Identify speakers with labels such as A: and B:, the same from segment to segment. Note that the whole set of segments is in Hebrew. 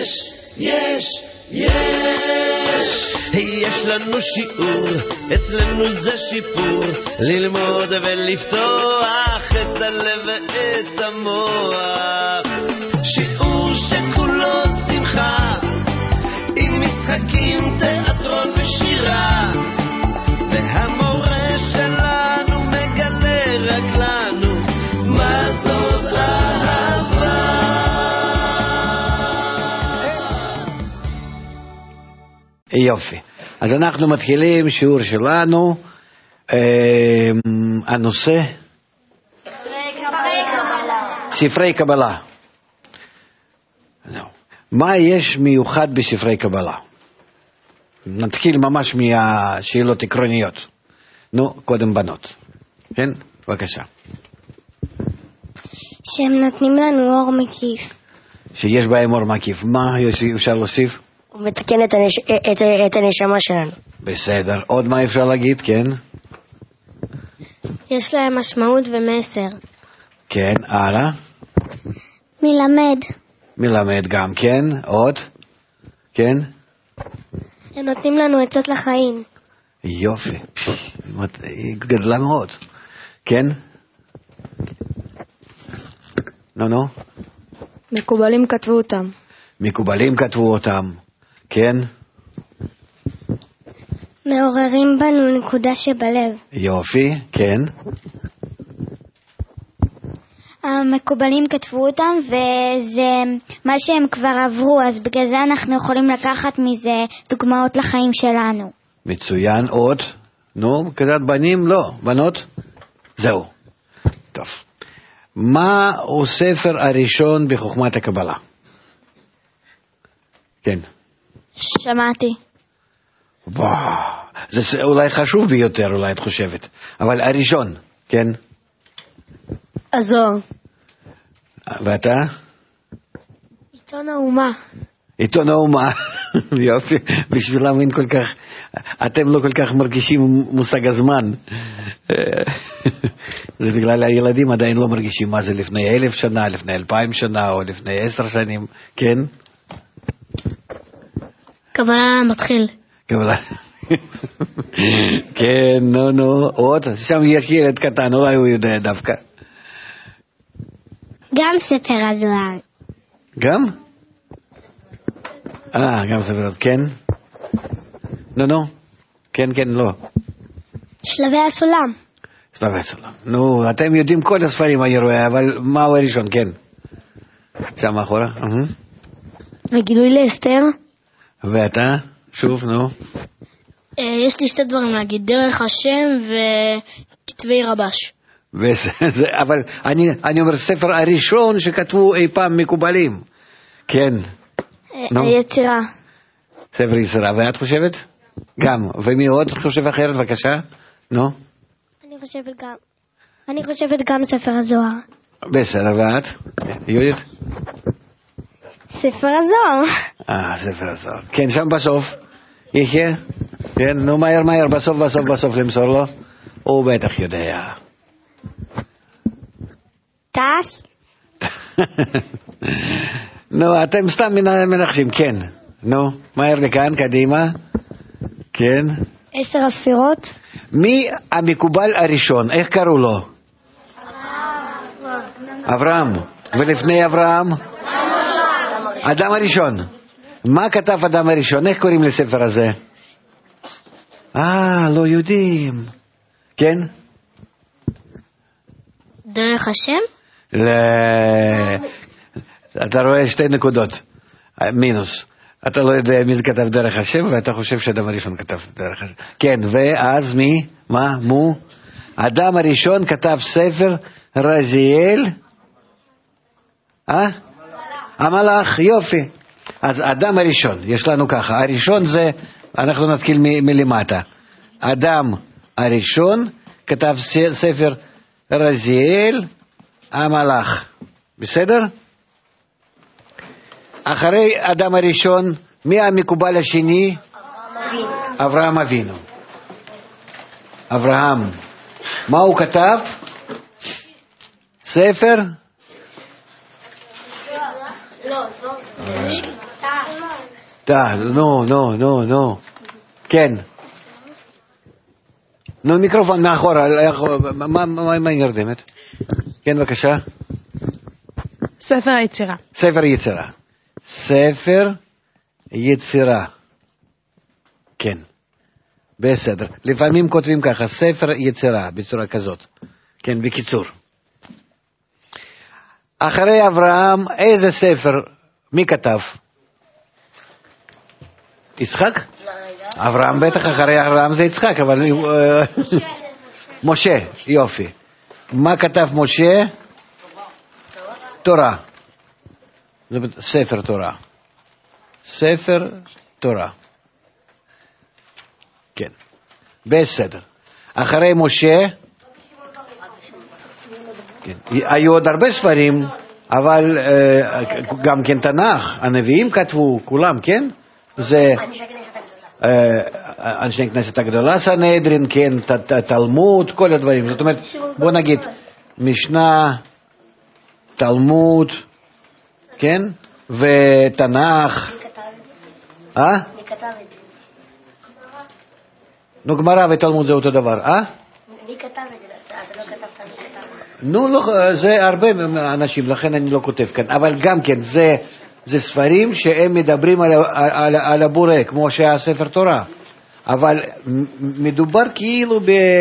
A: יש לנו שיעור, אצלנו זה שיפור, ללמוד ולפתוח את הלב ואת המוח. שיעור שכולו שמחה, עם משחקים, תיאטרון ושירה, והמורה שלנו מגלה רק לנו מה זאת אהבה.
B: יופי. אז אנחנו מתחילים שיעור שלנו. הנושא? ספרי קבלה. מה יש מיוחד בספרי קבלה? נתחיל ממש מהשאלות עקרוניות. נו, קודם בנות. כן? בבקשה.
C: שהם נותנים לנו אור מקיף.
B: שיש בהם אור מקיף. מה אפשר להוסיף?
D: הוא מתקן את הנשמה שלנו.
B: בסדר. עוד מה אפשר להגיד? כן?
C: יש להם משמעות ומסר.
B: כן, הלאה.
C: מלמד
B: גם כן. עוד? כן?
C: הם נותנים לנו עצות לחיים.
B: יופי. היא גדלה מאוד. כן? נו.
C: מקובלים כתבו אותם. כן? מעוררים בנו נקודה שבלב.
B: יופי, כן.
C: המקובלים כתבו אותם, וזה מה שהם כבר עברו, אז בגלל זה אנחנו יכולים לקחת מזה דוגמאות לחיים שלנו.
B: מצוין. עוד? נו, כדת בנים? לא. בנות? זהו. טוב. מה הוא ספר הראשון בחוכמת הקבלה? כן.
C: שמעתי.
B: וואו, זה אולי חשוב ביותר, אולי את חושבת. אבל הראשון, כן?
C: הזוהר.
B: ואתה?
C: עיתון האומה.
B: יופי, בשביל להאמין כל כך, אתם לא כל כך מרגישים מושג הזמן. זה בגלל הילדים עדיין לא מרגישים מה זה לפני 1,000 שנה, לפני 2,000 שנה, או לפני 10 שנים, כן?
C: קבלה מתחיל.
B: קבלה. כן, נו, עוד, שם יש ילד קטן, אולי הוא יודע דווקא.
C: גם ספר הזוהר.
B: גם? גם ספר הזוהר, כן? נו, כן, לא.
C: שלבי הסולם.
B: נו, אתם יודעים כל הספרים אני רואה, אבל מהו הראשון, כן? שם מאחורה.
C: וגילוי לאסתר.
B: ואתה? שוב, נו.
C: יש לי שתי דברים להגיד, דרך השם וכתבי רבש.
B: אבל אני אומר, ספר הראשון שכתבו אי פעם מקובלים. כן.
C: היצירה.
B: ספר יצירה, ואת חושבת? גם. ומי עוד חושב אחרת, בבקשה? נו.
C: אני חושבת גם ספר הזוהר.
B: בסדר, ואת? יהודית?
C: ספר הזוהר.
B: ספר הזוהר. כן, שם בסוף. יחיה? כן, נו, מהר, בסוף למסור לו. הוא בטח יודע.
C: טס?
B: נו, אתם סתם מנחשים, כן. נו, מהר לכאן, קדימה. כן.
C: 10 הספירות.
B: מי המקובל הראשון? איך קראו לו? אברהם. ולפני אברהם? אדם הראשון. מה כתב אדם הראשון? איך קוראים לספר הזה? לא יודעים. כן?
C: דרך השם?
B: אתה רואה 2 נקודות. מינוס. אתה לא יודע מי כתב דרך השם, ואתה חושב שאדם הראשון כתב דרך השם. כן, ואז מי? מה? מו? אדם הראשון כתב ספר רזיאל? המלאך, יופי. אז אדם הראשון, יש לנו ככה. הראשון זה, אנחנו נתחיל מלמטה. אדם הראשון כתב ספר רזיאל המלאך. בסדר? אחרי אדם הראשון, מי המקובל השני? אברהם אבינו. אברהם. מה הוא כתב? ספר? נו. כן. נו, מיקרופון מאחורה, מה היא נרדמת? כן, בבקשה.
E: ספר היצירה.
B: ספר יצירה. ספר יצירה. כן. בסדר. לפעמים כותבים ככה, ספר יצירה, בצורה כזאת. כן, בקיצור. אחרי אברהם, איזה ספר? מי כתב? יצחק? אברהם בטח, אחרי אברהם זה יצחק, אבל... משה, יופי. מה כתב משה? תורה. ספר תורה. ספר תורה. כן. בסדר. אחרי משה, כן. היו עוד הרבה ספרים, אבל גם כן תנ"ך, הנביאים כתבו, כולם, כן? זה אנשי כנסת הגדולה, סנהדרין, כן, תלמוד, כל הדברים. זאת אומרת, בוא נגיד, משנה, תלמוד, כן? ותנ"ך. מי כתב את זה? נו, גמרא ותלמוד זה אותו דבר,
D: מי כתב את זה? אתה לא כתבת מי כתב את זה.
B: נו, לא, זה הרבה אנשים, לכן אני לא כותב כאן, אבל גם כן, זה ספרים שהם מדברים על הבורא, כמו שהספר תורה, אבל מדובר כאילו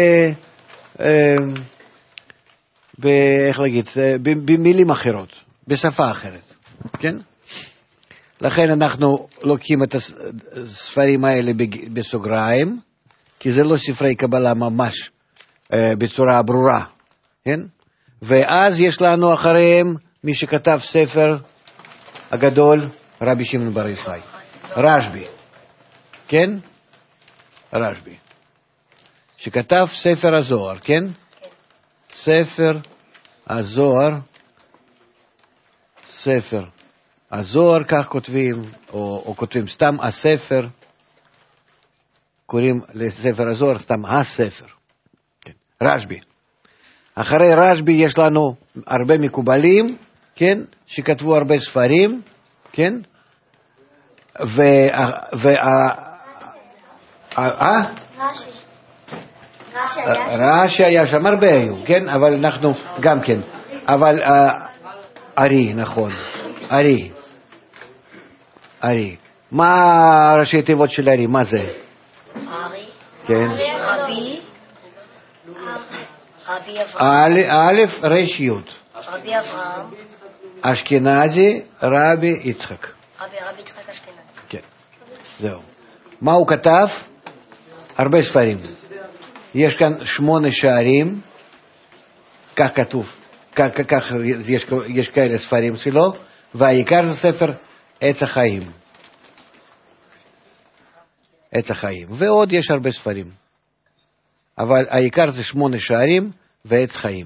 B: איך להגיד, במילים אחרות, בשפה אחרת, כן? לכן אנחנו לוקחים את הספרים האלה בסוגריים, כי זה לא ספרי קבלה ממש בצורה ברורה, כן? ואז יש לנו אחריהם מי שכתב ספר הגדול, רבי שמעון בר יוחאי, רשב"י, כן? רשב"י, שכתב ספר הזוהר, כן? ספר הזוהר, ספר הזוהר, כך כותבים, או כותבים סתם הספר, קוראים לספר הזוהר סתם הספר, כן? רשב"י. אחרי רשב"י יש לנו הרבה מקובלים, כן? שכתבו הרבה ספרים, כן? רש"י היה שם הרבה היו, כן? אבל אנחנו גם כן, אבל ארי, נכון, ארי. מה ראשי תיבות של ארי? מה זה?
D: ארי.
B: כן.
D: רבי
B: א' ר' י'.
D: רבי אברהם.
B: אשכנזי, רבי יצחק.
D: רבי יצחק אשכנזי.
B: כן, זהו. מה הוא כתב? הרבה ספרים. יש כאן 8 שערים, כך כתוב, כך יש כאלה ספרים שלו, והעיקר זה ספר עץ החיים. עץ החיים. ועוד יש הרבה ספרים. אבל העיקר זה 8 שערים ועץ חיים.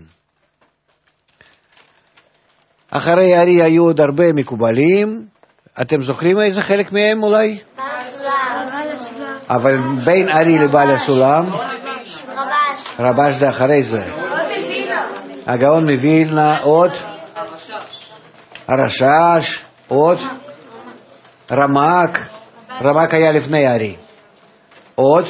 B: אחרי ארי היו עוד הרבה מקובלים. אתם זוכרים איזה חלק מהם אולי? אבל בין ארי לבעל הסולם, רבש זה אחרי זה. הגאון מווילנה, עוד הרש"ש, עוד רמ"ק היה לפני ארי. עוד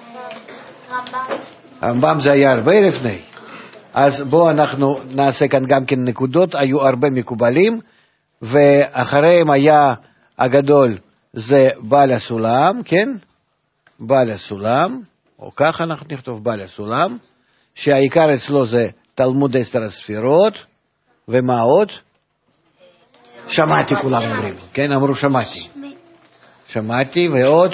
B: הרמב"ם זה היה הרבה לפני. אז בואו אנחנו נעשה כאן גם כן נקודות. היו הרבה מקובלים, ואחריהם היה הגדול זה בעל הסולם, כן? בעל הסולם, או ככה אנחנו נכתוב בעל הסולם, שהעיקר אצלו זה תלמוד 10 הספירות, ומה עוד? שמעתי כולם אומרים, כן? אמרו שמעתי, ועוד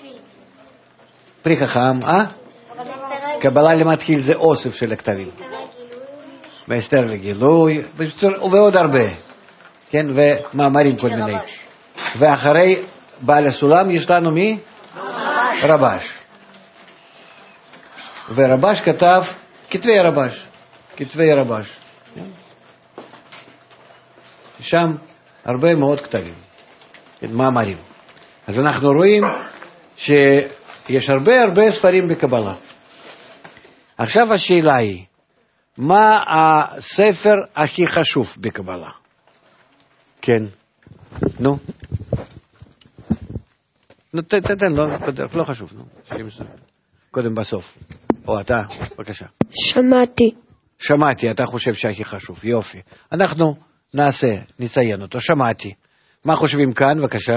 B: פרי חכם, קבלה למתחיל זה אוסף של הכתבים. והסתר לגילוי, ועוד הרבה, כן? ומאמרים כל מיני. ואחרי בעל הסולם יש לנו מי? רבש. ורבש כתב כתבי רבש. שם הרבה מאוד כתבים, מאמרים. אז אנחנו רואים שיש הרבה ספרים בקבלה. עכשיו השאלה היא, מה הספר הכי חשוב בקבלה? כן. נו. נו, תתן, לא חשוב, נו. קודם בסוף. או אתה, בבקשה. שמעתי, אתה חושב שהכי חשוב, יופי. אנחנו נציין אותו, שמעתי. מה חושבים כאן, בבקשה?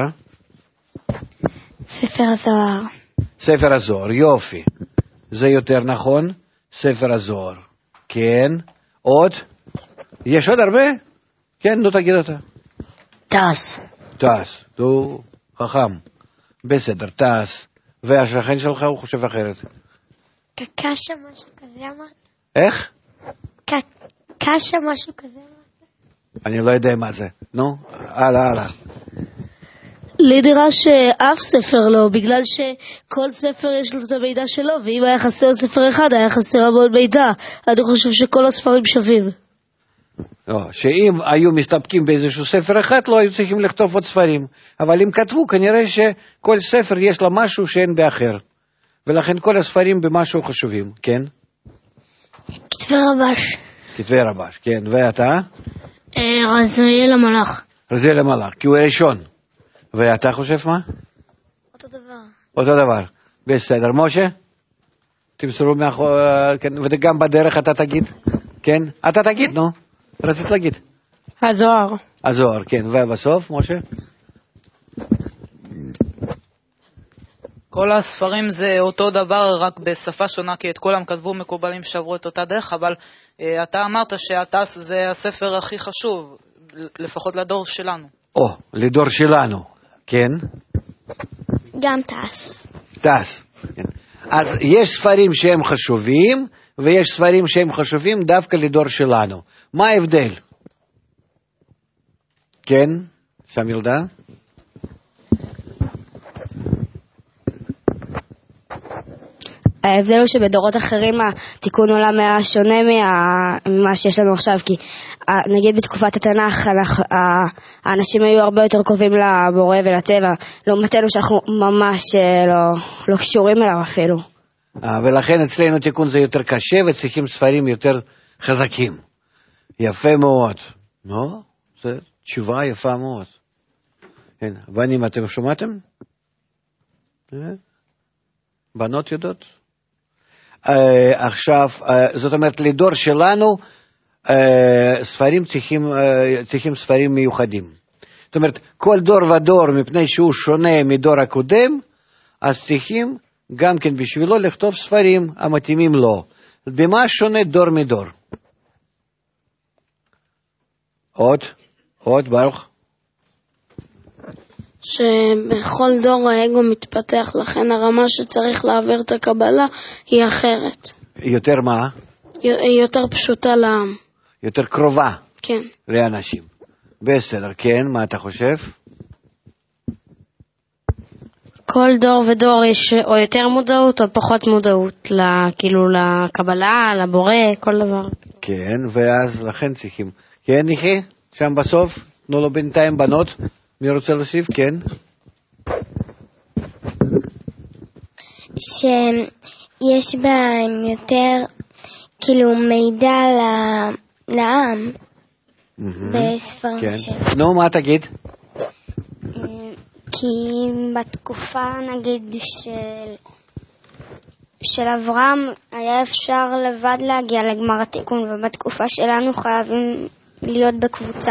C: ספר הזוהר.
B: ספר הזוהר, יופי. זה יותר נכון, ספר הזוהר. כן, עוד? יש עוד הרבה? כן, נו תגיד אותה.
C: תעש.
B: נו, חכם. בסדר, תעש. והשכן שלך הוא חושב אחרת.
C: קשה משהו כזה אמרת?
B: איך?
C: קשה משהו כזה אמרת?
B: אני לא יודע מה זה. נו, הלאה.
E: לי נראה שאף ספר לא, בגלל שכל ספר יש לו את המידע שלו, ואם היה חסר ספר אחד, היה חסר המון מידע. אני חושב שכל הספרים שווים.
B: לא, שאם היו מסתפקים באיזשהו ספר אחד, לא היו צריכים לכתוב עוד ספרים. אבל אם כתבו, כנראה שכל ספר יש לה משהו שאין באחר. ולכן כל הספרים במשהו חשובים, כן?
C: כתבי רבש,
B: כן. ואתה?
C: רזיאל המלאך,
B: כי הוא הראשון. ואתה חושב מה? אותו דבר. בסדר. משה? תמסרו מאחור, כן, וגם בדרך אתה תגיד? כן? אתה תגיד, נו. רצית להגיד. הזוהר, כן. ובסוף, משה?
F: כל הספרים זה אותו דבר, רק בשפה שונה, כי את כולם כתבו מקובלים שעברו את אותה דרך, אבל אתה אמרת שהתעש זה הספר הכי חשוב, לפחות לדור שלנו.
B: לדור שלנו, כן?
C: גם תעש.
B: כן. אז יש ספרים שהם חשובים, ויש ספרים שהם חשובים דווקא לדור שלנו. מה ההבדל? כן? שם ילדה?
G: ההבדל הוא שבדורות אחרים התיקון עולם היה שונה ממה שיש לנו עכשיו, כי נגיד בתקופת התנ"ך האנשים היו הרבה יותר קרובים לבורא ולטבע, לעומתנו שאנחנו ממש לא קשורים אליו אפילו.
B: ולכן אצלנו תיקון זה יותר קשה וצריכים ספרים יותר חזקים. יפה מאוד. נו, זו תשובה יפה מאוד. בנים, אתם שמעתם? בנות יודעות? עכשיו, זאת אומרת, לדור שלנו, ספרים צריכים ספרים מיוחדים. זאת אומרת, כל דור ודור, מפני שהוא שונה מדור הקודם, אז צריכים גם כן בשבילו לכתוב ספרים המתאימים לו. במה שונה דור מדור? עוד, ברוך?
E: שבכל דור האגו מתפתח, לכן הרמה שצריך להעביר את הקבלה היא אחרת.
B: יותר מה?
E: יותר פשוטה לעם.
B: יותר קרובה.
E: כן.
B: לאנשים. בסדר, כן, מה אתה חושב?
G: כל דור ודור יש או יותר מודעות או פחות מודעות, כאילו לקבלה, לבורא, כל דבר.
B: כן, ואז לכן צריכים. כן, ניחי? שם בסוף? תנו לו בינתיים בנות. מי רוצה להוסיף? כן.
C: שיש בהם יותר כאילו מידע לעם בספרים
B: כן. נו, מה תגיד?
C: כי בתקופה נגיד של אברהם היה אפשר לבד להגיע לגמר התיקון, ובתקופה שלנו חייבים להיות בקבוצה.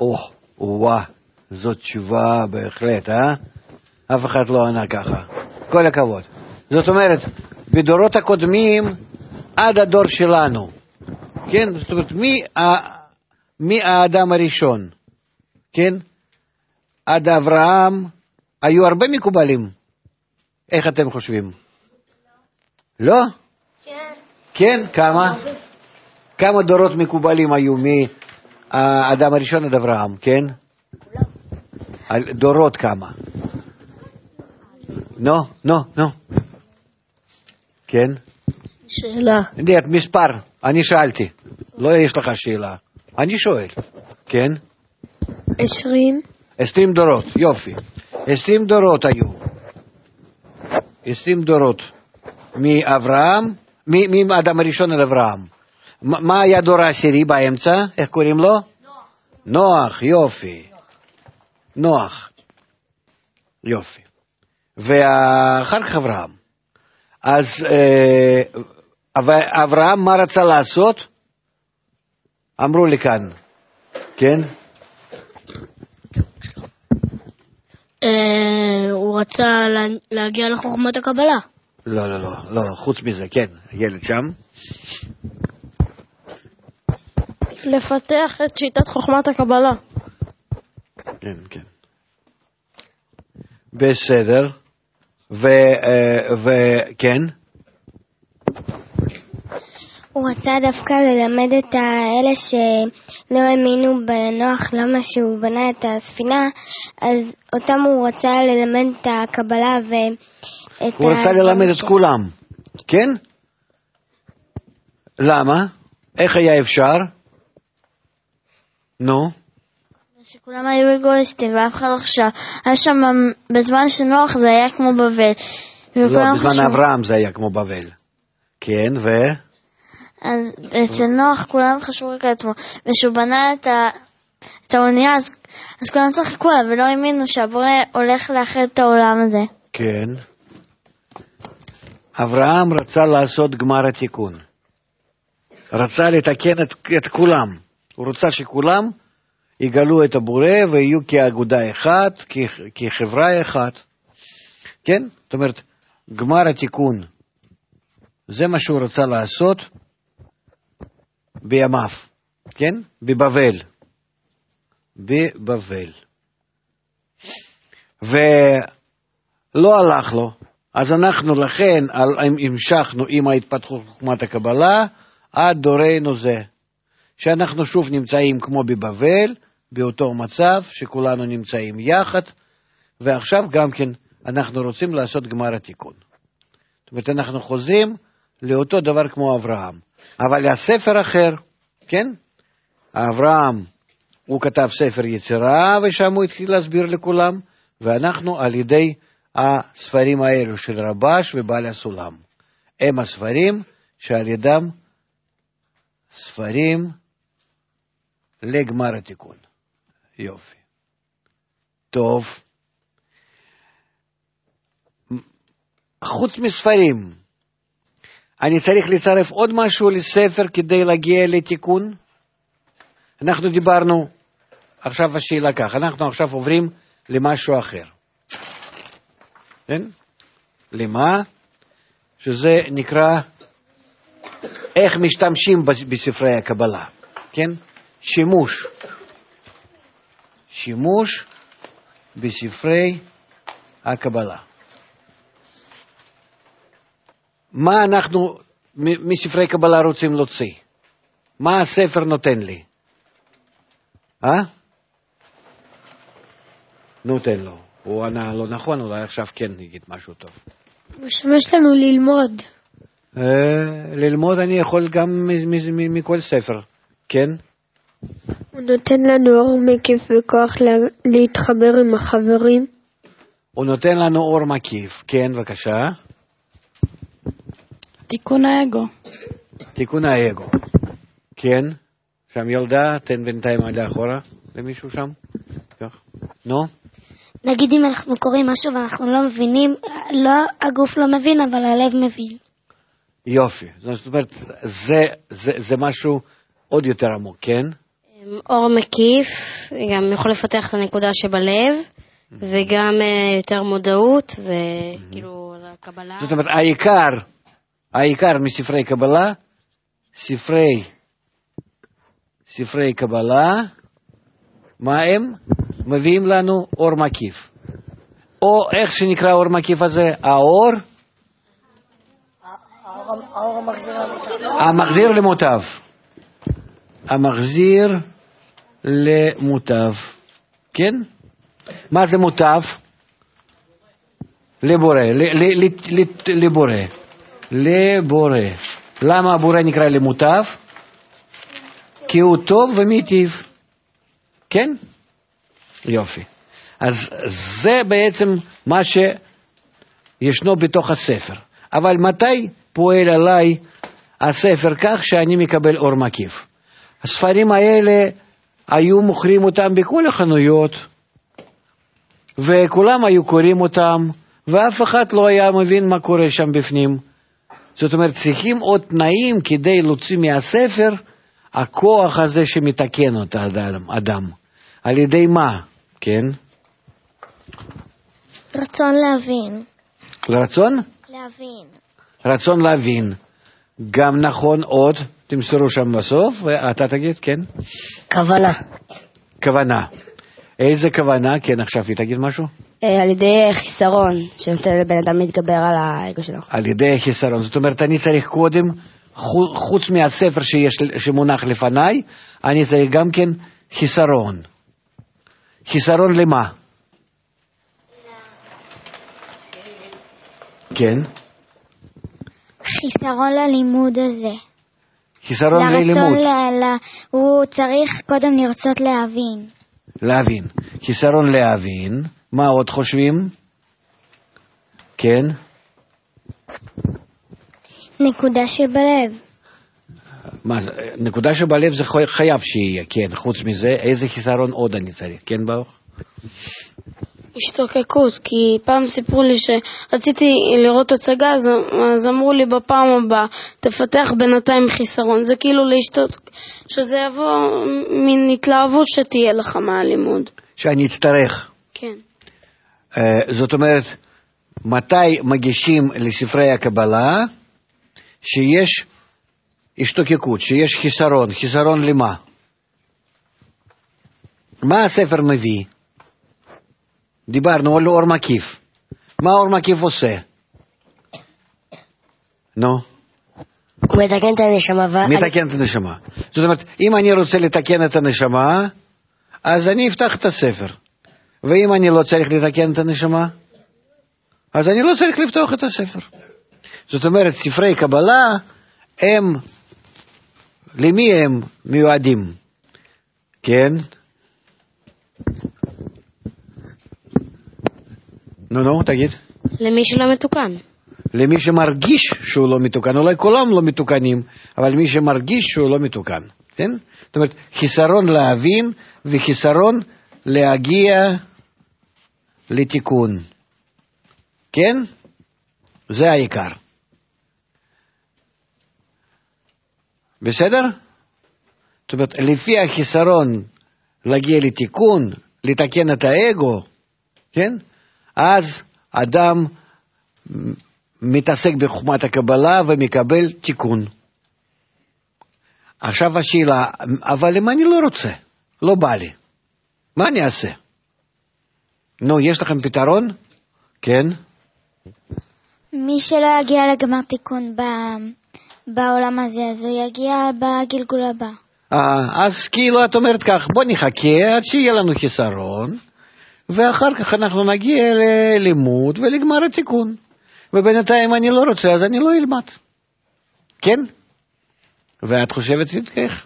B: זאת תשובה בהחלט, אף אחד לא ענה ככה. כל הכבוד. זאת אומרת, בדורות הקודמים עד הדור שלנו, כן? זאת אומרת, מי האדם הראשון, כן? עד אברהם היו הרבה מקובלים. איך אתם חושבים? לא? כן, כמה? כמה דורות מקובלים היו מהאדם הראשון עד אברהם, כן? דורות כמה? נו. כן?
E: שאלה.
B: מספר, אני שאלתי. לא יש לך שאלה. אני שואל. כן? 20 דורות, יופי. 20 דורות היו. 20 דורות. מאברהם, מאדם הראשון עד אברהם. מה היה דור העשירי באמצע? איך קוראים לו? נוח, יופי. נוח. יופי. ואחר כך אברהם. אז אברהם מה רצה לעשות? אמרו לי כאן, כן?
E: הוא רצה להגיע לחוכמת הקבלה.
B: לא, חוץ מזה, כן, ילד שם.
H: לפתח את שיטת חוכמת הקבלה.
B: כן. בסדר. וכן?
C: הוא רצה דווקא ללמד את האלה שלא האמינו בנוח למה שהוא בנה את הספינה, אז אותם הוא רצה ללמד את הקבלה ואת...
B: הוא רצה ללמד את כולם, כן? למה? איך היה אפשר? נו?
H: שכולם היו אגואיסטים ואף אחד לא חשב. היה שם בזמן שנוח זה היה כמו בבל.
B: לא, בזמן אברהם זה היה כמו בבל. כן,
H: אז אצל נוח כולם חשבו רק על עצמו. וכשהוא בנה את האונייה, אז כולם צחקו עליו ולא האמינו שהבורא הולך לאחד את העולם הזה.
B: כן. אברהם רצה לעשות גמר התיקון. רצה לתקן את כולם. הוא רצה שכולם יגלו את הבורא ויהיו כאגודה אחת, כחברה אחת. כן? זאת אומרת, גמר התיקון. זה מה שהוא רצה לעשות בימיו. כן? בבבל. ולא הלך לו. אז אנחנו לכן המשכנו עם ההתפתחות חוכמת הקבלה עד דורנו זה. שאנחנו שוב נמצאים כמו בבבל, באותו מצב שכולנו נמצאים יחד, ועכשיו גם כן אנחנו רוצים לעשות גמר התיקון. זאת אומרת, אנחנו חוזרים לאותו דבר כמו אברהם. אבל הספר אחר, כן? אברהם, הוא כתב ספר יצירה, ושם הוא התחיל להסביר לכולם, ואנחנו על ידי הספרים האלו של רבש ובעל הסולם. הם הספרים שעל ידם ספרים לגמר התיקון. יופי. טוב. חוץ מספרים, אני צריך לצרף עוד משהו לספר כדי להגיע לתיקון? אנחנו דיברנו, עכשיו השאלה כך, אנחנו עכשיו עוברים למשהו אחר. כן? למה? שזה נקרא איך משתמשים בספרי הקבלה. כן? שימוש בספרי הקבלה. מה אנחנו מספרי קבלה רוצים להוציא? מה הספר נותן לי? נותן לו. הוא ענה לא נכון, אולי עכשיו כן יגיד משהו טוב.
E: הוא משמש לנו ללמוד.
B: ללמוד אני יכול גם מכל ספר, כן?
E: הוא נותן לנו אור מקיף וכוח להתחבר עם החברים.
B: הוא נותן לנו אור מקיף, כן, בבקשה.
H: תיקון האגו.
B: תיקון האגו, כן. שם ילדה, תן בינתיים עד לאחורה למישהו שם. כך. נו?
C: נגיד אם אנחנו קוראים משהו ואנחנו לא מבינים, הגוף לא מבין, אבל הלב מבין.
B: יופי. זאת אומרת, זה משהו עוד יותר עמוק, כן?
G: אור מקיף, גם יכול לפתח את הנקודה שבלב, וגם יותר מודעות, וכאילו הקבלה.
B: זאת אומרת, העיקר מספרי קבלה, ספרי קבלה, מה הם? מביאים לנו אור מקיף. או איך שנקרא אור מקיף הזה? האור המחזיר למוטב. המחזיר למוטב. כן? מה זה מוטב? לבורא. למה הבורא נקרא למוטב? כי הוא טוב ומיטיב. כן? יופי. אז זה בעצם מה שישנו בתוך הספר. אבל מתי פועל עליי הספר כך שאני מקבל אור מקיף? הספרים האלה היו מוכרים אותם בכל החנויות, וכולם היו קוראים אותם, ואף אחד לא היה מבין מה קורה שם בפנים. זאת אומרת, צריכים עוד תנאים כדי להוציא מהספר הכוח הזה שמתקן את האדם. על ידי מה? כן?
C: רצון להבין.
B: רצון?
C: להבין.
B: רצון להבין. גם נכון עוד, תמסרו שם בסוף, ואתה תגיד, כן?
G: כוונה.
B: כוונה. איזה כוונה? כן, עכשיו היא תגיד משהו?
G: על ידי חיסרון, שנותן לבן אדם להתגבר על האגו שלו.
B: על ידי חיסרון. זאת אומרת, אני צריך קודם, חוץ מהספר שמונח לפניי, אני צריך גם כן חיסרון. חיסרון למה? כן?
C: חיסרון ללימוד הזה.
B: חיסרון ללימוד.
C: הוא צריך קודם לרצות להבין.
B: להבין. חיסרון להבין. מה עוד חושבים? כן?
C: נקודה שבלב.
B: מה, נקודה שבלב זה חייב שיהיה, כן. חוץ מזה, איזה חיסרון עוד אני צריך? כן, ברוך?
E: השתוקקות, כי פעם סיפרו לי שרציתי לראות הצגה, אז אמרו לי בפעם הבאה, תפתח בינתיים חיסרון. זה כאילו שזה יבוא מן התלהבות שתהיה לך מהלימוד.
B: שאני אצטרך.
E: כן.
B: זאת אומרת, מתי מגישים לספרי הקבלה שיש השתוקקות, שיש חיסרון? חיסרון למה? מה הספר מביא? דיברנו על אור מקיף. מה אור מקיף עושה? נו?
G: הוא מתקן את הנשמה.
B: מתקן את הנשמה. זאת אומרת, אם אני רוצה לתקן את הנשמה, אז אני אפתח את הספר. ואם אני לא צריך לתקן את הנשמה, אז אני לא צריך לפתוח את הספר. זאת אומרת, ספרי קבלה, למי הם מיועדים? כן? נו, תגיד.
E: למי שלא מתוקן.
B: למי שמרגיש שהוא לא מתוקן. אולי כולם לא מתוקנים, אבל מי שמרגיש שהוא לא מתוקן. כן? זאת אומרת, חיסרון להבין וחיסרון להגיע לתיקון. כן? זה העיקר. בסדר? זאת אומרת, לפי החיסרון להגיע לתיקון, לתקן את האגו, כן? אז אדם מתעסק בחוכמת הקבלה ומקבל תיקון. עכשיו השאלה, אבל אם אני לא רוצה, לא בא לי, מה אני אעשה? נו, יש לכם פתרון? כן?
C: מי שלא יגיע לגמר תיקון בעולם הזה, אז הוא יגיע בגלגול הבא.
B: אז כאילו את אומרת כך, בוא נחכה עד שיהיה לנו חיסרון, ואחר כך אנחנו נגיע ללימוד ולגמר התיקון. ובינתיים אני לא רוצה, אז אני לא אלמד. כן? ואת חושבת כך?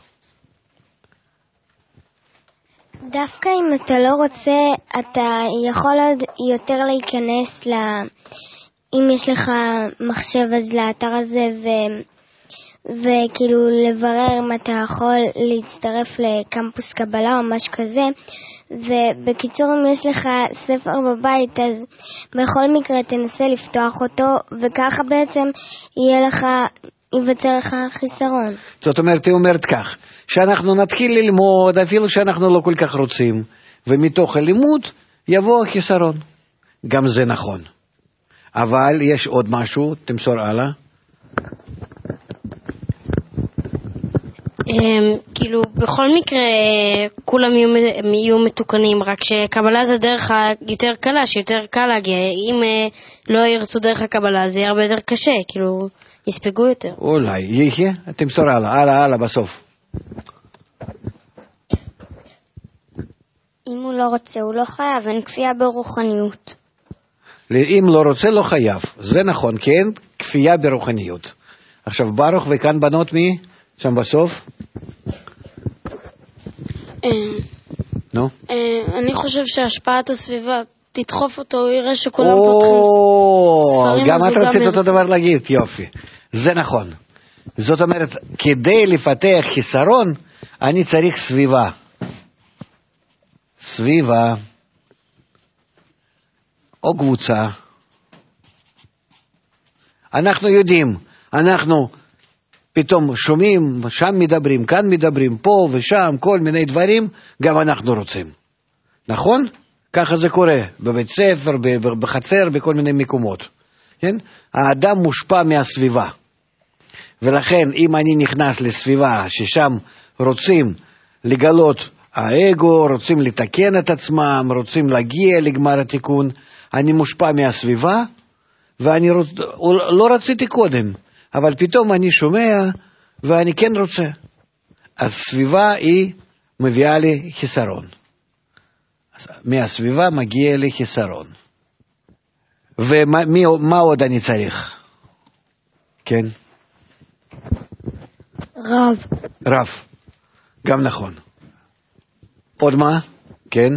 C: דווקא אם אתה לא רוצה, אתה יכול עוד יותר להיכנס אם יש לך מחשב אז לאתר הזה וכאילו לברר אם אתה יכול להצטרף לקמפוס קבלה או משהו כזה. ובקיצור, אם יש לך ספר בבית, אז בכל מקרה תנסה לפתוח אותו, וככה בעצם ייווצר לך חיסרון.
B: זאת אומרת, היא אומרת כך, שאנחנו נתחיל ללמוד אפילו שאנחנו לא כל כך רוצים, ומתוך הלימוד יבוא החיסרון. גם זה נכון. אבל יש עוד משהו, תמסור הלאה.
E: כאילו בכל מקרה כולם יהיו מתוקנים, רק שקבלה זה דרך יותר קלה, שיותר קל להגיע. אם לא ירצו דרך הקבלה זה יהיה הרבה יותר קשה, כאילו יספגו יותר.
B: אולי יהיה, תמסור הלאה בסוף.
C: אם הוא לא רוצה הוא לא חייב, אין כפייה ברוחניות.
B: אם לא רוצה לא חייב, זה נכון, כן, כפייה ברוחניות. עכשיו ברוך וכאן בנות מי? שם בסוף? נו?
E: אני חושב שהשפעת הסביבה תדחוף אותו, הוא יראה שכולם פותחים ספרים.
B: גם את רצית אותו דבר להגיד, יופי. זה נכון. זאת אומרת, כדי לפתח חיסרון, אני צריך סביבה. סביבה. או קבוצה. אנחנו יודעים, אנחנו פתאום שומעים, שם מדברים, כאן מדברים, פה ושם, כל מיני דברים, גם אנחנו רוצים. נכון? ככה זה קורה, בבית ספר, בחצר, בכל מיני מקומות. כן? האדם מושפע מהסביבה. ולכן, אם אני נכנס לסביבה ששם רוצים לגלות האגו, רוצים לתקן את עצמם, רוצים להגיע לגמר התיקון, אני מושפע מהסביבה, ואני לא רציתי קודם, אבל פתאום אני שומע ואני כן רוצה. הסביבה היא מביאה לי חיסרון. מהסביבה מגיע לי חיסרון. ומה עוד אני צריך? כן? רב. גם נכון. עוד מה? כן?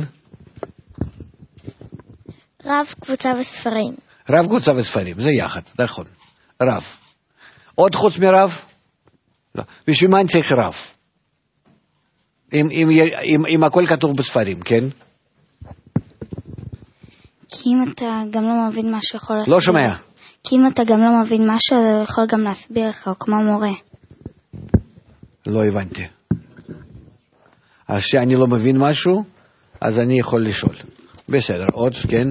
H: רב, קבוצה וספרים.
B: רב, קבוצה וספרים, זה יחד, נכון. רב. עוד חוץ מרב? לא. בשביל מה אני צריך רב? אם הכל כתוב בספרים, כן?
I: כי אם אתה גם לא מבין משהו, יכול להסביר.
B: לא שומע.
I: כי אם אתה גם לא מבין משהו, הוא יכול גם להסביר לך, או כמו מורה.
B: לא הבנתי. אז שאני לא מבין משהו, אז אני יכול לשאול. בסדר, עוד, כן?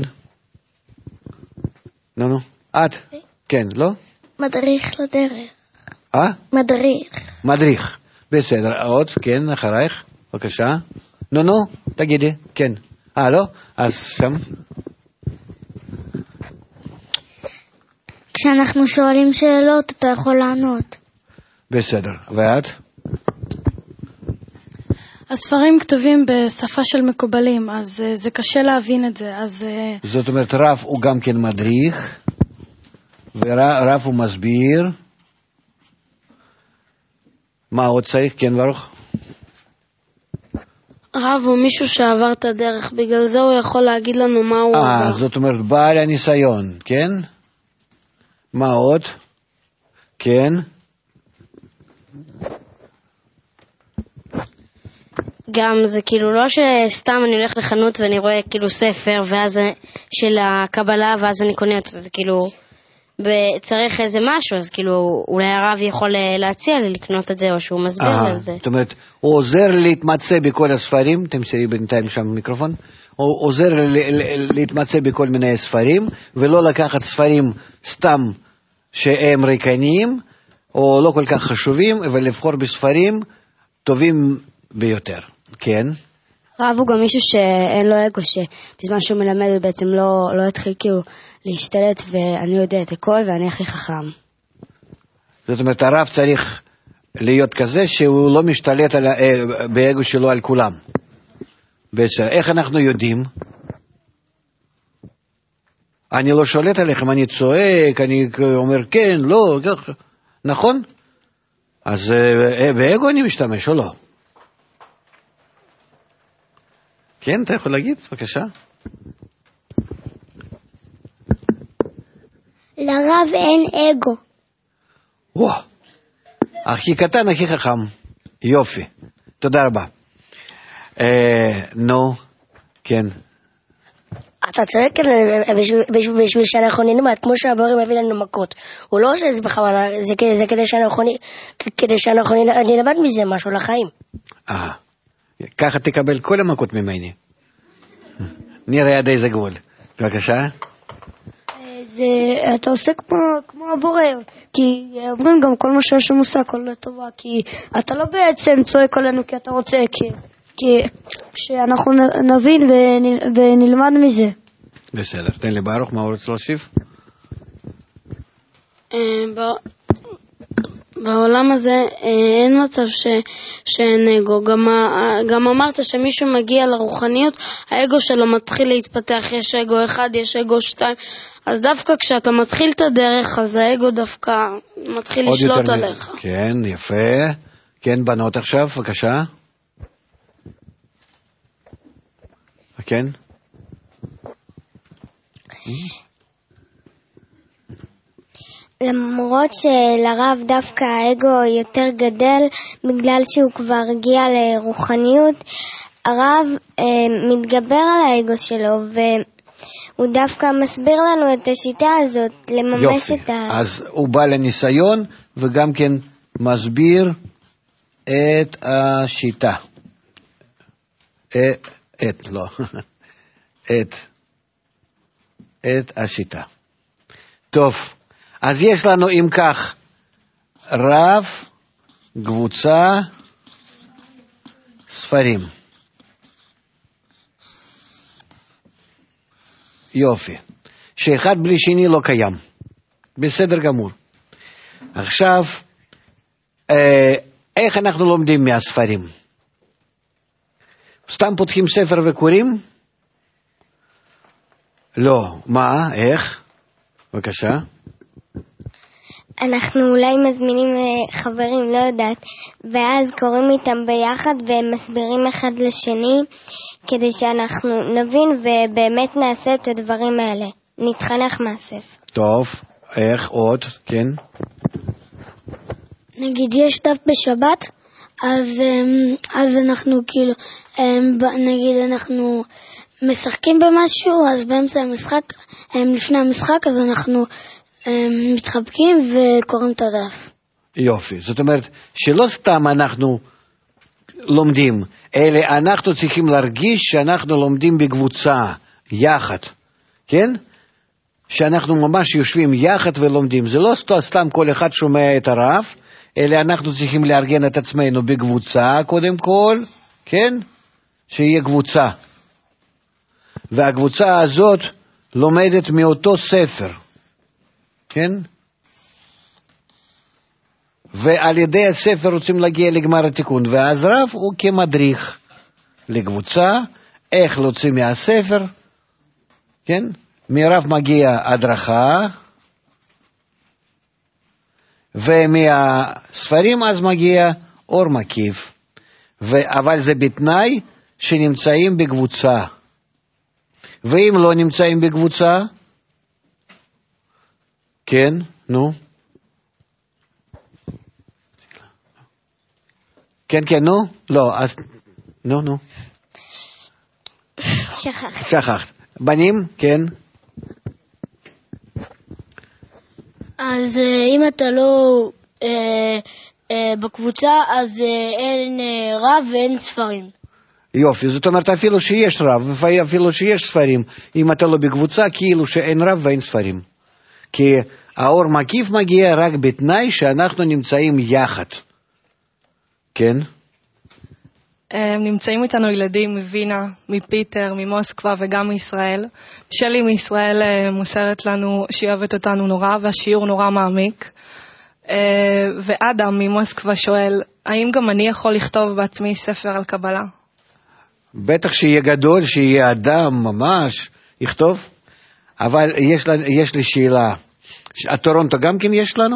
B: נו, את? כן, לא?
H: מדריך לדרך. מדריך.
B: מדריך. בסדר, עוד, כן, אחרייך, בבקשה. נו, תגידי, כן. לא? אז שם.
H: כשאנחנו שואלים שאלות, אתה יכול לענות.
B: בסדר, ואת?
E: הספרים כתובים בשפה של מקובלים, אז זה קשה להבין את זה.
B: זאת אומרת, רב הוא גם כן מדריך, ורב הוא מסביר. מה עוד צריך? כן, ברוך?
E: רב הוא מישהו שעבר את הדרך, בגלל זה הוא יכול להגיד לנו מה הוא עבר.
B: זאת אומרת, בעל הניסיון, כן? מה עוד? כן?
G: גם זה כאילו לא שסתם אני הולך לחנות ואני רואה כאילו ספר ואז של הקבלה ואז אני קונה אותו, זה כאילו צריך איזה משהו, אז כאילו אולי הרב יכול להציע לי לקנות את זה או שהוא מסביר לי על זה.
B: זאת אומרת, הוא עוזר להתמצא בכל הספרים, תמסרי בינתיים שם מיקרופון, הוא עוזר להתמצא בכל מיני ספרים ולא לקחת ספרים סתם שהם ריקניים או לא כל כך חשובים, ולבחור בספרים טובים ביותר. כן?
G: רב הוא גם מישהו שאין לו אגו, שבזמן שהוא מלמד הוא בעצם לא יתחיל כאילו להשתלט ואני יודע את הכל ואני הכי חכם.
B: זאת אומרת, הרב צריך להיות כזה שהוא לא משתלט באגו שלו על כולם. בסדר, איך אנחנו יודעים? אני לא שולט עליכם, אני צועק, אני אומר כן, לא, נכון? אז באגו אני משתמש או לא? כן, אתה יכול להגיד, בבקשה.
C: לרב אין אגו.
B: וואו, הכי קטן, הכי חכם. יופי, תודה רבה. נו, כן.
J: אתה צועק בשביל שאנחנו נלמד, כמו שהבורא מביא לנו מכות. הוא לא עושה את זה בכוונה, זה כדי שאנחנו נלמד מזה משהו לחיים.
B: ככה תקבל כל המכות ממני. נראה עד איזה גבול. בבקשה.
K: אתה עושה כמו הבורא, כי אומרים גם כל מה שיש מושג, כל לטובה, כי אתה לא בעצם צועק עלינו כי אתה רוצה, כי שאנחנו נבין ונלמד מזה.
B: בסדר, תן לי ברוך, מה הוא רוצה להוסיף?
E: בעולם הזה אין מצב שאין אגו. גם אמרת שמישהו מגיע לרוחניות, האגו שלו מתחיל להתפתח, יש אגו אחד, יש אגו שתיים, אז דווקא כשאתה מתחיל את הדרך, אז האגו דווקא מתחיל לשלוט עליך.
B: כן, יפה. כן, בנות עכשיו, בבקשה. כן?
C: למרות שלרב דווקא האגו יותר גדל בגלל שהוא כבר הגיע לרוחניות, הרב מתגבר על האגו שלו הוא דווקא מסביר לנו את השיטה הזאת, לממש
B: יופי.
C: את ה...
B: אז הוא בא לניסיון וגם כן מסביר את השיטה. את השיטה. טוב, אז יש לנו אם כך רב, קבוצה, ספרים. יופי. שאחד בלי שני לא קיים. בסדר גמור. עכשיו, איך אנחנו לומדים מהספרים? סתם פותחים ספר וקוראים? לא. מה? איך? בבקשה.
C: אנחנו אולי מזמינים חברים, לא יודעת, ואז קוראים איתם ביחד והם מסבירים אחד לשני, כדי שאנחנו נבין ובאמת נעשה את הדברים האלה. נתחנך מהספר.
B: טוב, איך עוד? כן.
E: נגיד יש דף בשבת, אז אנחנו כאילו, נגיד אנחנו משחקים במשהו, אז באמצע המשחק, לפני המשחק, אז אנחנו מתחבקים וקוראים את הדף.
B: יופי, זאת אומרת שלא סתם אנחנו לומדים, אלא אנחנו צריכים להרגיש שאנחנו לומדים בקבוצה, יחד, כן? שאנחנו ממש יושבים יחד ולומדים, זה לא סתם כל אחד שומע את הרב, אלא אנחנו צריכים לארגן את עצמנו בקבוצה קודם כל, כן? שיהיה קבוצה. והקבוצה הזאת לומדת מאותו ספר, כן? ועל ידי הספר רוצים להגיע לגמר התיקון, ואז רב הוא כמדריך לקבוצה, איך להוציא מהספר, כן? מרב מגיע הדרכה, ומהספרים אז מגיע אור מקיף, אבל זה בתנאי שנמצאים בקבוצה, ואם לא נמצאים בקבוצה, כן, נו. כן, כן, נו. לא, אז, נו. שכחת. בנים, כן.
E: אז אם אתה לא בקבוצה, אז אין רב ואין ספרים.
B: יופי, זאת אומרת אפילו שיש רב, אפילו שיש ספרים, אם אתה לא בקבוצה, כאילו שאין רב ואין ספרים. כי האור מקיף מגיע רק בתנאי שאנחנו נמצאים יחד. כן?
L: נמצאים איתנו ילדים מווינה, מפיטר, ממוסקבה וגם מישראל. שלי מישראל מוסרת לנו שהיא אוהבת אותנו נורא, והשיעור נורא מעמיק. ואדם ממוסקבה שואל, האם גם אני יכול לכתוב בעצמי ספר על קבלה?
B: בטח שיהיה גדול, שיהיה אדם ממש, יכתוב. אבל יש לי שאלה, הטורונטו גם כן יש לנו?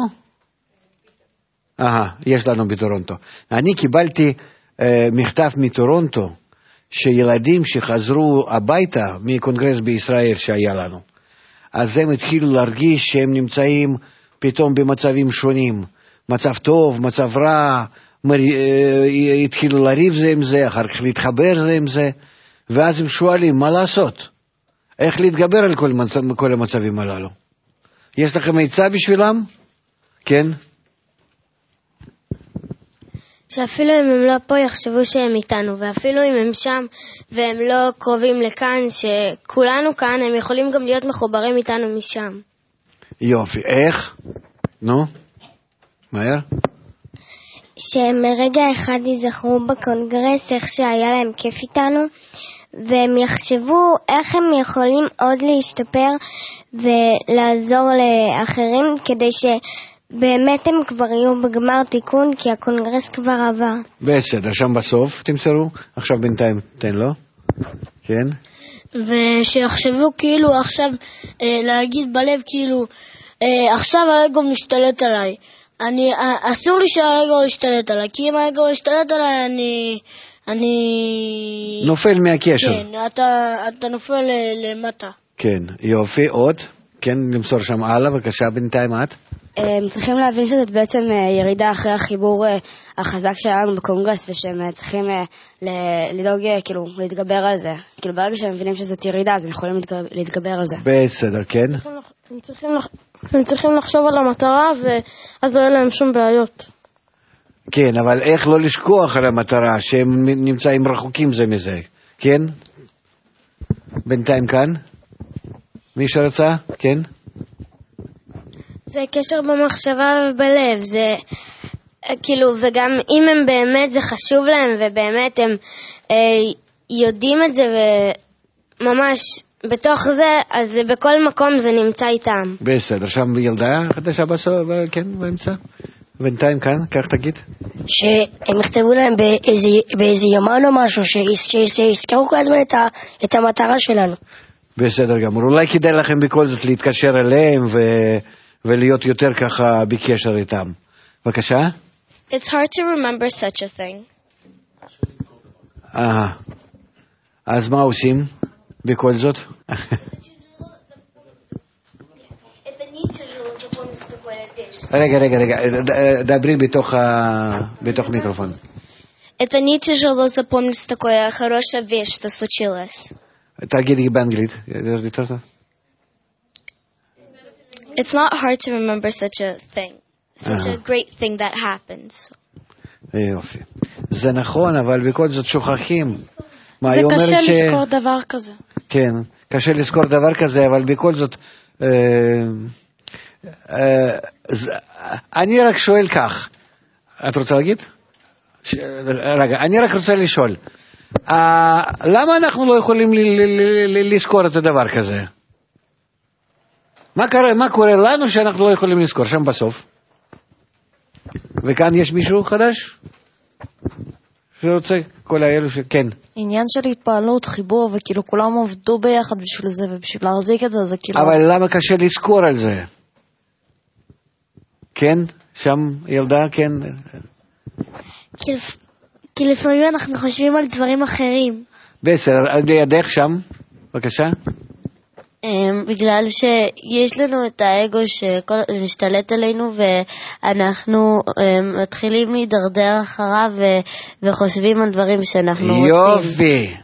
B: יש לנו בטורונטו. אני קיבלתי מכתב מטורונטו, שילדים שחזרו הביתה מקונגרס בישראל שהיה לנו, אז הם התחילו להרגיש שהם נמצאים פתאום במצבים שונים, מצב טוב, מצב רע, התחילו לריב זה עם זה, אחר כך להתחבר זה עם זה, ואז הם שואלים מה לעשות, איך להתגבר על כל המצבים הללו. יש לכם עצה בשבילם? כן?
M: שאפילו אם הם לא פה יחשבו שהם איתנו, ואפילו אם הם שם והם לא קרובים לכאן, שכולנו כאן, הם יכולים גם להיות מחוברים איתנו משם.
B: יופי, איך? נו, מהר?
C: שהם מרגע אחד ייזכרו בקונגרס איך שהיה להם כיף איתנו, והם יחשבו איך הם יכולים עוד להשתפר ולעזור לאחרים, כדי שבאמת הם כבר יהיו בגמר תיקון, כי הקונגרס כבר עבר.
B: בסדר, שם בסוף תמסרו, עכשיו בינתיים תן לו, כן?
E: ושיחשבו כאילו עכשיו להגיד בלב כאילו עכשיו האגו משתלט עליי, אסור לי שהאגו ישתלט עליי, כי אם האגו ישתלט עליי אני
B: נופל מהקשר.
E: כן, אתה נופל למטה.
B: כן, יופי, עוד, כן, למסור שם הלאה, בבקשה בינתיים את.
G: הם צריכים להבין שזאת בעצם ירידה אחרי החיבור החזק שלנו בקונגרס, ושהם צריכים לדאוג, כאילו, להתגבר על זה. כאילו, ברגע שהם מבינים שזאת ירידה, אז הם יכולים להתגבר על זה.
B: בסדר, כן.
E: הם צריכים לחשוב על המטרה, ואז לא יהיה להם שום בעיות.
B: כן, אבל איך לא לשכוח על המטרה, שהם נמצאים רחוקים זה מזה, כן? בינתיים כאן. מי שרצה? כן?
M: זה קשר במחשבה ובלב, זה כאילו, וגם אם הם באמת זה חשוב להם ובאמת הם יודעים את זה וממש בתוך זה, אז בכל מקום זה נמצא איתם.
B: בסדר, שם ילדה חדשה בסוף, כן, באמצע. בינתיים כאן, כך תגיד.
J: שהם יכתבו להם באיזה יומן או משהו, שיזכרו כל הזמן את המטרה שלנו.
B: בסדר גמור, אולי כדאי לכם בכל זאת להתקשר אליהם ולהיות יותר ככה בקשר איתם. בבקשה?
N: It's hard to remember such a thing.
B: אז מה עושים בכל זאת? רגע, דברי בתוך מיקרופון.
N: Это не тяжело запомнить такое хорошая вещь, что случилось.
B: תגידי באנגלית.
N: It's not hard to remember such a thing. Such a great thing that happens.
B: יופי. זה נכון, אבל בכל זאת שוכחים.
E: זה קשה לזכור דבר כזה.
B: כן, קשה לזכור דבר כזה, אבל בכל זאת... אני רק שואל כך. את רוצה להגיד? רגע, אני רק רוצה לשאול. למה אנחנו לא יכולים לזכור את הדבר כזה? מה קורה לנו שאנחנו לא יכולים לזכור שם בסוף? וכאן יש מישהו חדש? שרוצה כל האלו כן.
O: עניין של התפעלות, חיבור, וכאילו כולם עובדו ביחד בשביל זה, ובשביל להחזיק את זה, זה כאילו...
B: אבל למה קשה לזכור על זה? כן? שם ילדה, כן?
H: כי לפעמים אנחנו חושבים על דברים אחרים.
B: בסדר, לידך שם, בבקשה.
P: בגלל שיש לנו את האגו שמשתלט עלינו ואנחנו מתחילים להידרדר אחריו וחושבים על דברים שאנחנו רוצים.
B: יופי.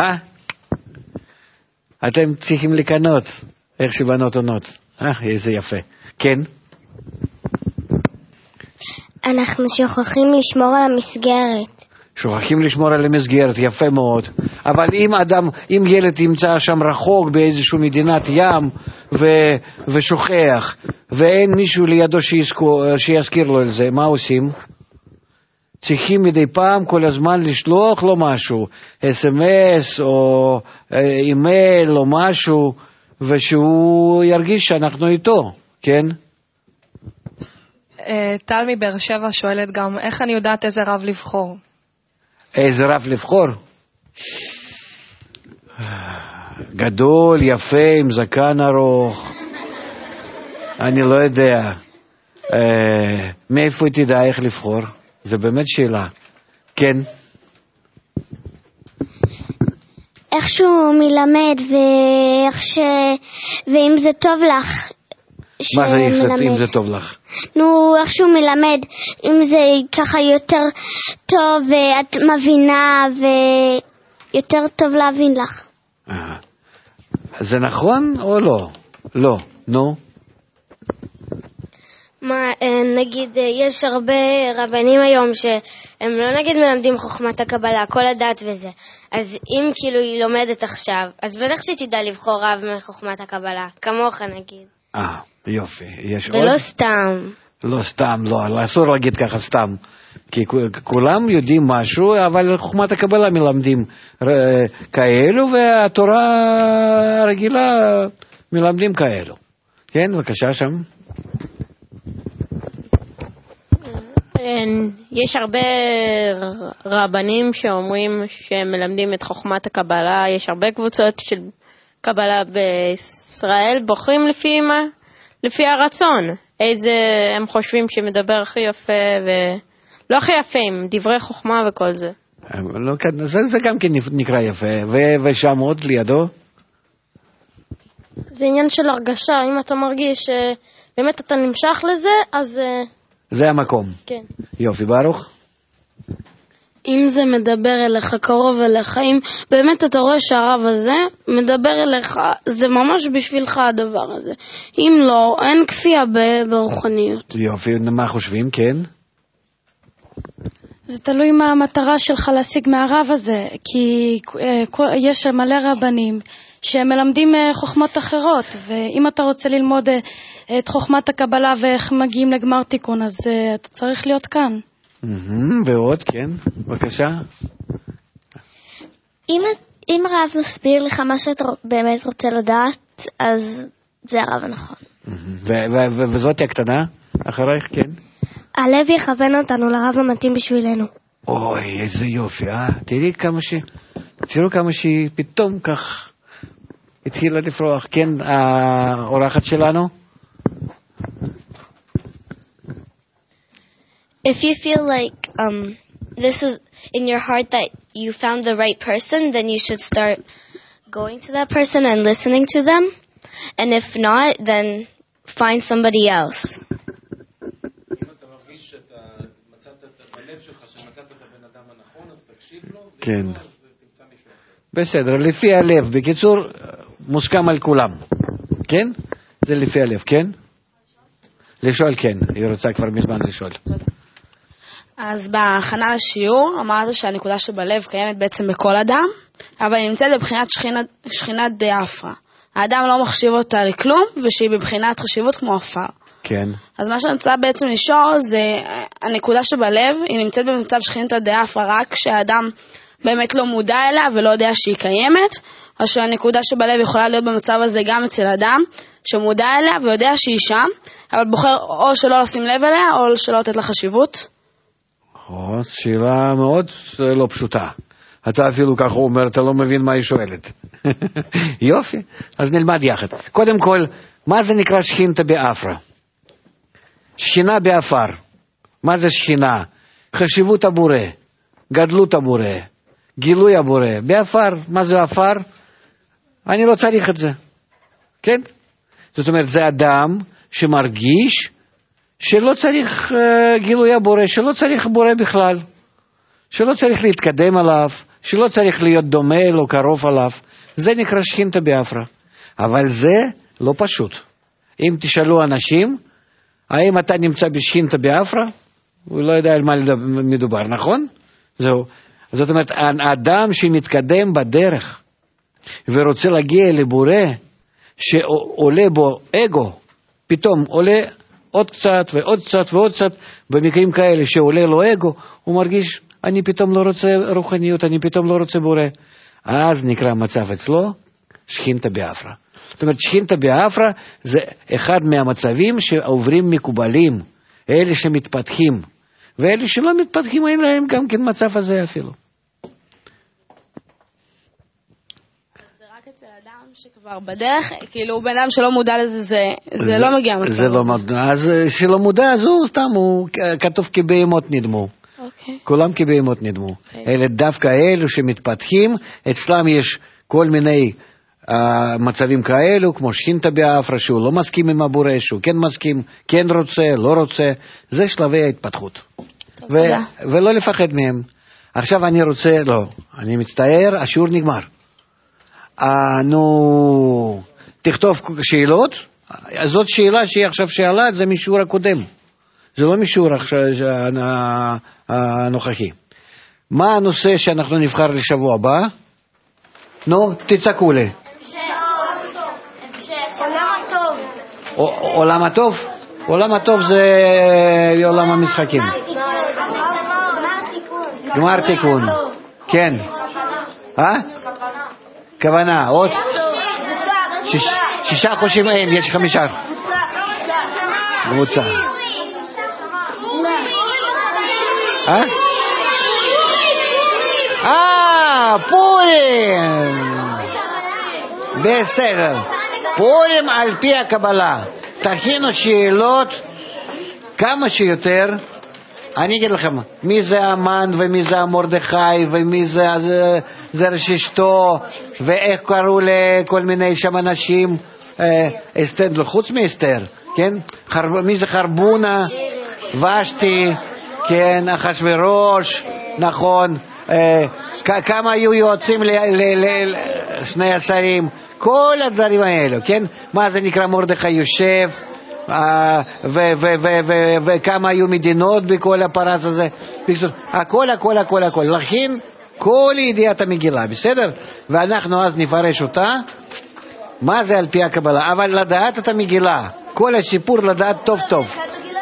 B: אתם צריכים לקנות איך שבנות עונות. איזה יפה. כן?
C: אנחנו שוכחים לשמור על המסגרת.
B: שוכחים לשמור על המסגרת, יפה מאוד. אבל אם ילד ימצא שם רחוק באיזושהי מדינת ים ושוכח, ואין מישהו לידו שיזכיר לו על זה, מה עושים? צריכים מדי פעם כל הזמן לשלוח לו משהו, SMS או אימייל או משהו, ושהוא ירגיש שאנחנו איתו, כן?
L: טל מבאר שבע שואלת גם, איך אני יודעת איזה רב לבחור?
B: איזה רב לבחור? גדול, יפה, עם זקן ארוך. אני לא יודע. מאיפה תדע איך לבחור? זה באמת שאלה. כן?
C: איך שהוא מלמד ואם זה טוב לך.
B: מה זה אם זה טוב לך?
C: נו, איך שהוא מלמד, אם זה ככה יותר טוב ואת מבינה ויותר טוב להבין לך.
B: זה נכון או לא? לא, נו.
M: מה, נגיד, יש הרבה רבנים היום שהם לא נגיד מלמדים חוכמת הקבלה, כל הדת וזה. אז אם כאילו היא לומדת עכשיו, אז בטח שתדע לבחור רב מחוכמת הקבלה, כמוך נגיד.
B: יופי. יש
M: ולא
B: עוד?
M: סתם.
B: לא סתם, לא, אסור להגיד ככה סתם. כי כולם יודעים משהו, אבל חוכמת הקבלה מלמדים כאלו, והתורה הרגילה מלמדים כאלו. כן, בבקשה שם.
P: יש הרבה רבנים שאומרים שהם מלמדים את חוכמת הקבלה, יש הרבה קבוצות של קבלה בישראל, בוחרים לפי הרצון, איזה הם חושבים שמדבר הכי יפה ולא הכי יפה, עם דברי חוכמה וכל זה.
B: זה גם כן נקרא יפה, ושם עוד לידו?
E: זה עניין של הרגשה, אם אתה מרגיש באמת אתה נמשך לזה, אז...
B: זה המקום.
E: כן.
B: יופי, ברוך?
E: אם זה מדבר אליך, קרוב אליך, אם באמת אתה רואה שהרב הזה מדבר אליך, זה ממש בשבילך הדבר הזה. אם לא, אין כפייה ברוחניות.
B: יופי, מה חושבים? כן?
Q: זה תלוי מה המטרה שלך להשיג מהרב הזה, כי יש מלא רבנים שמלמדים חוכמות אחרות, ואם אתה רוצה ללמוד את חוכמת הקבלה ואיך מגיעים לגמר תיקון, אז אתה צריך להיות כאן.
B: ועוד, כן, בבקשה.
H: אם הרב מסביר לך מה שאתה באמת רוצה לדעת, אז זה הרב הנכון.
B: וזאת הקטנה, אחרייך, כן?
C: הלב יכוון אותנו לרב המתאים בשבילנו.
B: אוי, איזה יופי, תראו כמה שהיא פתאום כך התחילה לפרוח. כן, האורחת שלנו?
N: If you feel like this is in your heart that you found the right person, then you should start going to that person and listening to them. And if not, then find somebody else.
B: כן. בסדר, לפי הלב. בקיצור, מוסכם על כולם. כן? זה לפי הלב, כן? לשאול, כן. היא רוצה כבר מזמן לשאול.
R: אז בהכנה לשיעור אמרת שהנקודה שבלב קיימת בעצם בכל אדם, אבל היא נמצאת בבחינת שכינת דיאפרה. האדם לא מחשיב אותה לכלום, ושהיא בבחינת חשיבות כמו אפר.
B: כן.
R: אז מה שאני רוצה בעצם לשאול זה, הנקודה שבלב היא נמצאת במצב שכינת הדיאפרה רק כשהאדם באמת לא מודע אליה ולא יודע שהיא קיימת, או שהנקודה שבלב יכולה להיות במצב הזה גם אצל אדם שמודע אליה ויודע שהיא שם, אבל בוחר או שלא לשים לב אליה או שלא לתת לה חשיבות.
B: שאלה מאוד לא פשוטה. אתה אפילו ככה אומר, אתה לא מבין מה היא שואלת. יופי, אז נלמד יחד. קודם כל, מה זה נקרא שכינתה באפרה? שכינה באפר. מה זה שכינה? חשיבות הבורא, גדלות הבורא, גילוי הבורא. באפר, מה זה אפר? אני לא צריך את זה. כן? זאת אומרת, זה אדם שמרגיש שלא צריך גילוי הבורא, שלא צריך בורא בכלל, שלא צריך להתקדם עליו, שלא צריך להיות דומה לו, קרוב עליו. זה נקרא שכינתה באפרה. אבל זה לא פשוט. אם תשאלו אנשים, האם אתה נמצא בשכינתה באפרה? הוא לא יודע על מה מדובר, נכון? זהו. זאת אומרת, האדם שמתקדם בדרך ורוצה להגיע לבורא, שעולה בו אגו, פתאום עולה עוד קצת ועוד קצת ועוד קצת, במקרים כאלה שעולה לו אגו, הוא מרגיש, אני פתאום לא רוצה רוחניות, אני פתאום לא רוצה בורא. אז נקרא מצב אצלו שכינתה באפרה. זאת אומרת, שכינתה באפרה זה אחד מהמצבים שעוברים מקובלים, אלה שמתפתחים, ואלה שלא מתפתחים אין להם גם כן מצב הזה אפילו.
R: שכבר בדרך, כאילו בן אדם שלא מודע לזה, זה לא מגיע מצב.
B: זה לא מודע, אז שלא מודע, אז הוא סתם, הוא כתוב כבהמות נדמו. כולם כבהמות נדמו. אלה דווקא אלו שמתפתחים, אצלם יש כל מיני מצבים כאלו, כמו שכינתה באפרה, שהוא לא מסכים עם הבורא, שהוא כן מסכים, כן רוצה, לא רוצה. זה שלבי ההתפתחות. ולא לפחד מהם. עכשיו אני רוצה, לא, אני מצטער, השיעור נגמר. נו, תכתוב שאלות. זאת שאלה שהיא עכשיו שאלה, זה משיעור הקודם. זה לא משיעור הנוכחי. מה הנושא שאנחנו נבחר לשבוע הבא? נו, תצעקו לי. עולם הטוב. עולם הטוב זה עולם המשחקים. גמר תיקון. כן. כוונה, עוד 6 חושים אין, יש 5. קבוצה. פורים. בסדר. פורים על פי הקבלה. תכינו שאלות כמה שיותר. אני אגיד לכם, מי זה המן ומי זה המרדכי ומי זה זרש אשתו ואיך קראו לכל מיני שם אנשים, אסתר, חוץ מאסתר, כן? מי זה חרבונה? ושתי, כן, אחשוורוש, נכון. כמה היו יועצים לשני השרים? כל הדברים האלו, כן? מה זה נקרא מרדכי יושב? וכמה היו מדינות בכל הפרס הזה? הכל. לכן כל ידיעת המגילה, בסדר? ואנחנו אז נפרש אותה. מה זה על פי הקבלה? אבל לדעת את המגילה, כל הסיפור לדעת טוב טוב.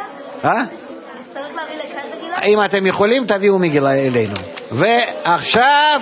B: אם אתם יכולים תביאו מגילה אלינו. ועכשיו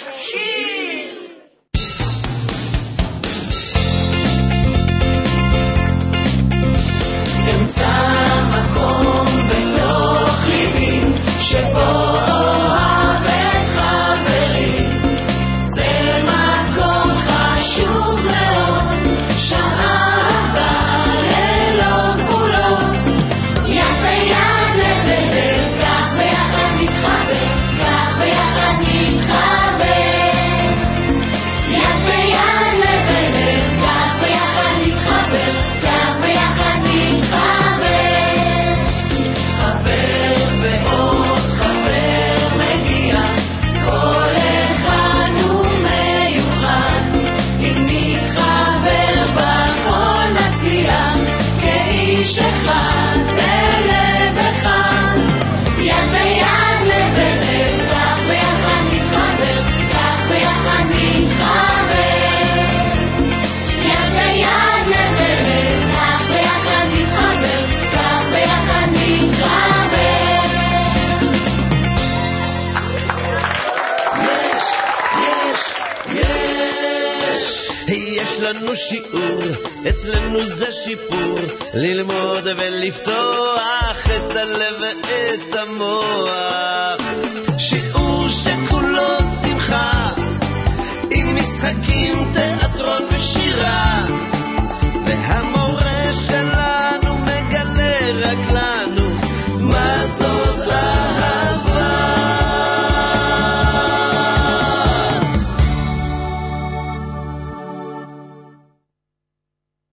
A: שיעור, אצלנו זה שיפור, ללמוד ולפתוח את הלב ואת המוח. שיעור שכולו שמחה, עם משחקים, תיאטרון ושירה,